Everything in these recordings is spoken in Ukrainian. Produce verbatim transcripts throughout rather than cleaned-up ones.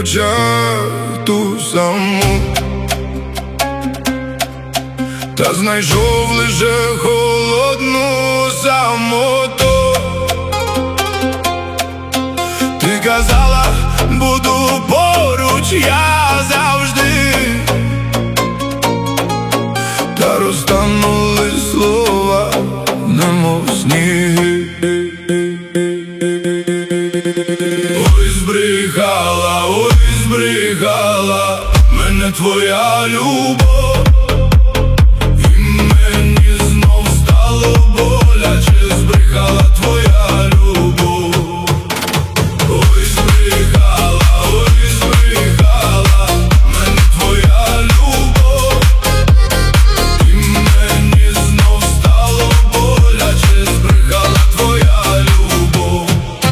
дівчату саму, та знайшов лише холодну самоту. Ти казала, буду поруч я завжди, та розтанули слова, немов сніги. Ой, збрехала, ой, збрехала мене твоя любов, і мені знов стало боляче, збрехала твоя любов. Ой, збрехала, ой, збрехала мене твоя любов, і мені знов стало боляче, збрехала твоя любов.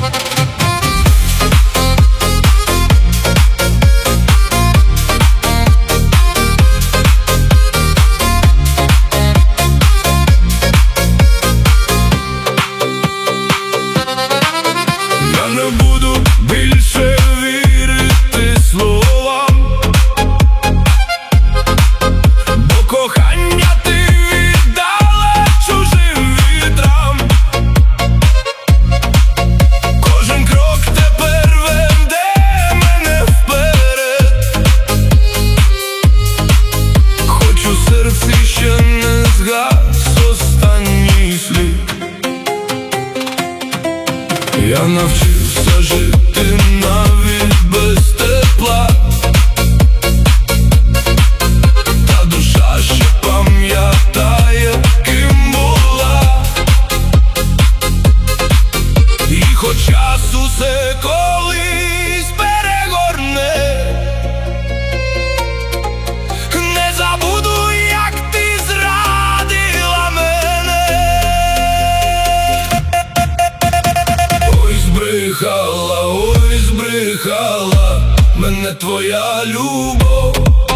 Я не буду більше вірити словам, бо кохання ти віддала чужим вітрам. Кожен крок тепер веде мене вперед, хоч у серці ще не згас останній слід. Я навчився жити навіть без тепла, та душа ще пам'ятає, ким була. І хоч час усе колись перегорне, не забуду, як ти зрадила мене. Ой, збрехала, ой, збрехала мене твоя любов.